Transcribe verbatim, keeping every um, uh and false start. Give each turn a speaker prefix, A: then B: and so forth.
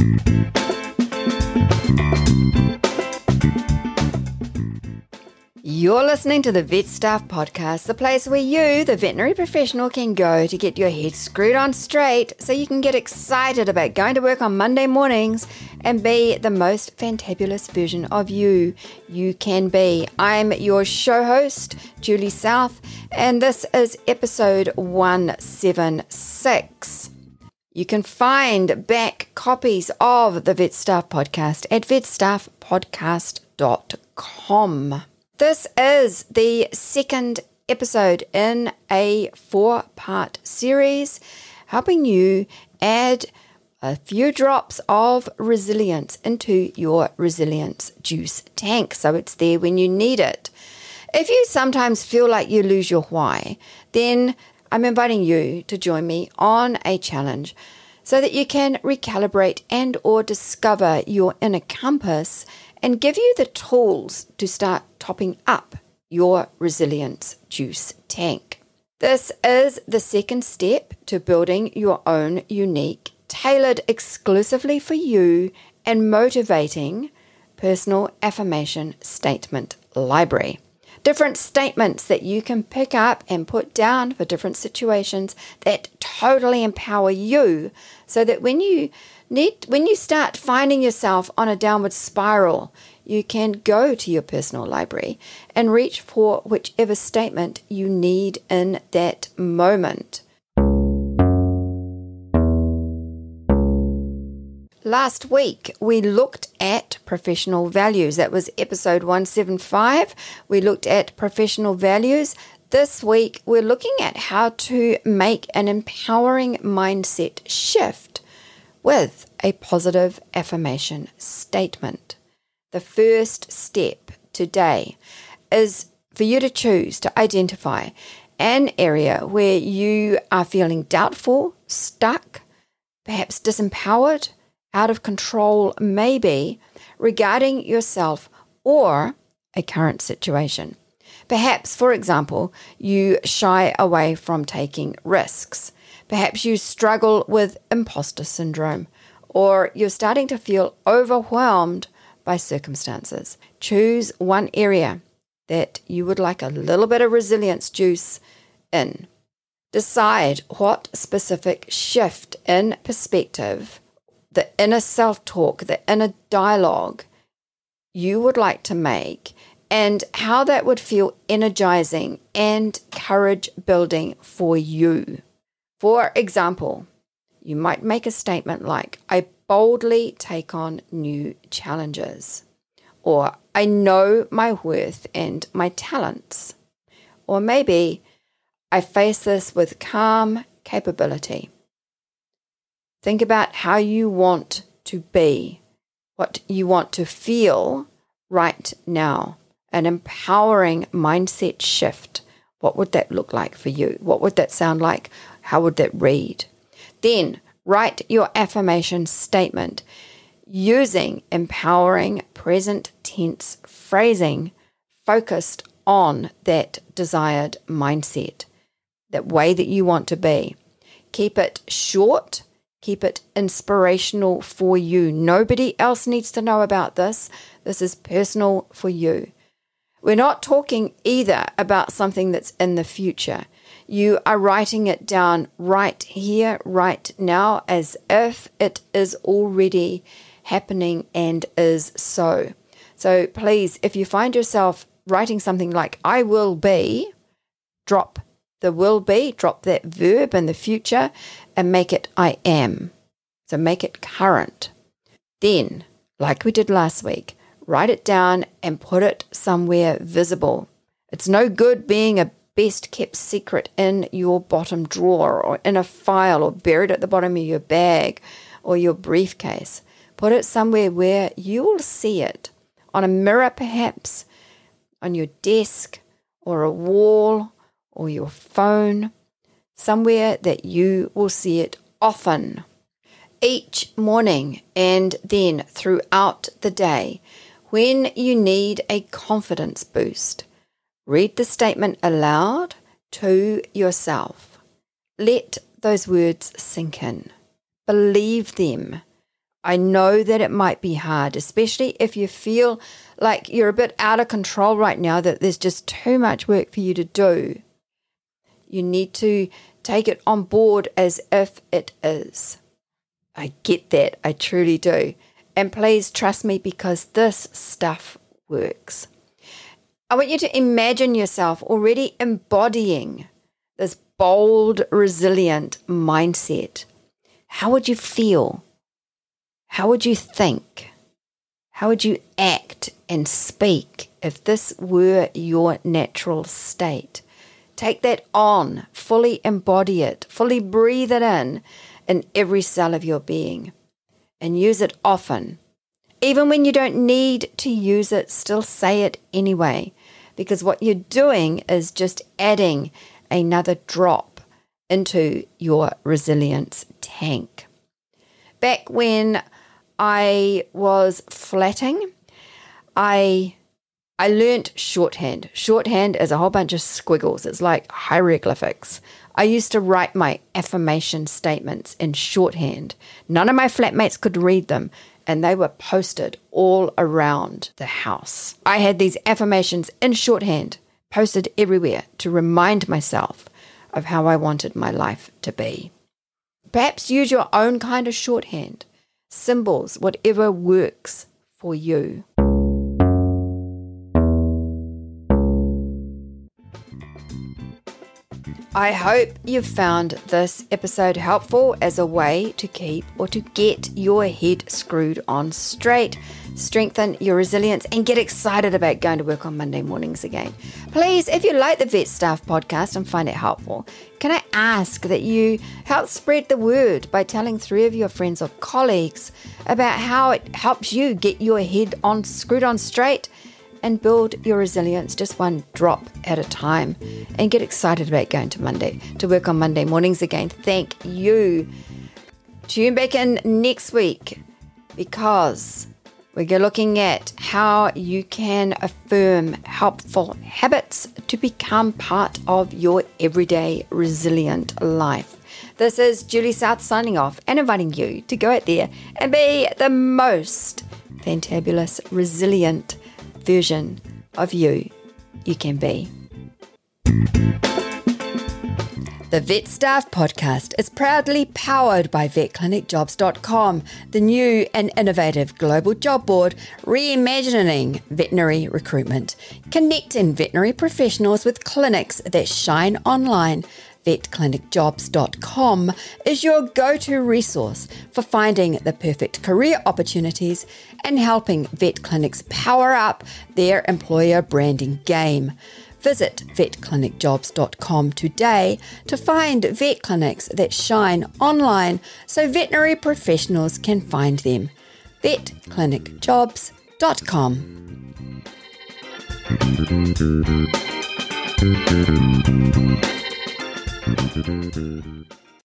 A: You're listening to the Vet Staff Podcast, the place where you, the veterinary professional, can go to get your head screwed on straight so you can get excited about going to work on Monday mornings and be the most fantabulous version of you you can be. I'm your show host, Julie South, and this is episode one seventy-six. You can find back copies of the Vet Staff Podcast at vet staff podcast dot com. This is the second episode in a four-part series helping you add a few drops of resilience into your resilience juice tank so it's there when you need it. If you sometimes feel like you lose your why, then I'm inviting you to join me on a challenge so that you can recalibrate and or discover your inner compass and give you the tools to start topping up your resilience juice tank. This is the second step to building your own unique, tailored exclusively for you and motivating personal affirmation statement library. Different statements that you can pick up and put down for different situations that totally empower you so that when you need, when you start finding yourself on a downward spiral, you can go to your personal library and reach for whichever statement you need in that moment. Last week, we looked at professional values. That was episode one seventy-five. We looked at professional values. This week, we're looking at how to make an empowering mindset shift with a positive affirmation statement. The first step today is for you to choose to identify an area where you are feeling doubtful, stuck, perhaps disempowered, out of control, maybe, regarding yourself or a current situation. Perhaps, for example, you shy away from taking risks. Perhaps you struggle with imposter syndrome, or you're starting to feel overwhelmed by circumstances. Choose one area that you would like a little bit of resilience juice in. Decide what specific shift in perspective, the inner self-talk, the inner dialogue you would like to make, and how that would feel energizing and courage building for you. For example, you might make a statement like, I boldly take on new challenges, or I know my worth and my talents, or maybe I face this with calm capability. Think about how you want to be, what you want to feel right now, an empowering mindset shift. What would that look like for you? What would that sound like? How would that read? Then write your affirmation statement using empowering present tense phrasing focused on that desired mindset, that way that you want to be. Keep it short. Keep it inspirational for you. Nobody else needs to know about this. This is personal for you. We're not talking either about something that's in the future. You are writing it down right here, right now, as if it is already happening and is so. So please, if you find yourself writing something like, I will be, drop the will be, drop that verb in the future and make it I am. So make it current. Then, like we did last week, write it down and put it somewhere visible. It's no good being a best kept secret in your bottom drawer or in a file or buried at the bottom of your bag or your briefcase. Put it somewhere where you will see it, on a mirror perhaps, on your desk or a wall or your phone, somewhere that you will see it often. Each morning and then throughout the day, when you need a confidence boost, read the statement aloud to yourself. Let those words sink in. Believe them. I know that it might be hard, especially if you feel like you're a bit out of control right now, that there's just too much work for you to do. You need to take it on board as if it is. I get that. I truly do. And please trust me, because this stuff works. I want you to imagine yourself already embodying this bold, resilient mindset. How would you feel? How would you think? How would you act and speak if this were your natural state? Take that on, fully embody it, fully breathe it in, in every cell of your being, and use it often. Even when you don't need to use it, still say it anyway, because what you're doing is just adding another drop into your resilience tank. Back when I was flatting, I I learnt shorthand. Shorthand is a whole bunch of squiggles. It's like hieroglyphics. I used to write my affirmation statements in shorthand. None of my flatmates could read them, and they were posted all around the house. I had these affirmations in shorthand, posted everywhere to remind myself of how I wanted my life to be. Perhaps use your own kind of shorthand, symbols, whatever works for you. I hope you've found this episode helpful as a way to keep or to get your head screwed on straight, strengthen your resilience, and get excited about going to work on Monday mornings again. Please, if you like the Vet Staff podcast and find it helpful, can I ask that you help spread the word by telling three of your friends or colleagues about how it helps you get your head on screwed on straight and build your resilience just one drop at a time, and get excited about going to Monday, to work on Monday mornings again. Thank you. Tune back in next week, because we're looking at how you can affirm helpful habits to become part of your everyday resilient life. This is Julie South signing off and inviting you to go out there and be the most fantabulous, resilient version of you you can be. The Vet Staff podcast is proudly powered by vet clinic jobs dot com, the new and innovative global job board reimagining veterinary recruitment, connecting veterinary professionals with clinics that shine online. vet clinic jobs dot com is your go-to resource for finding the perfect career opportunities and helping vet clinics power up their employer branding game. Visit vet clinic jobs dot com today to find vet clinics that shine online so veterinary professionals can find them. vet clinic jobs dot com. Thank you.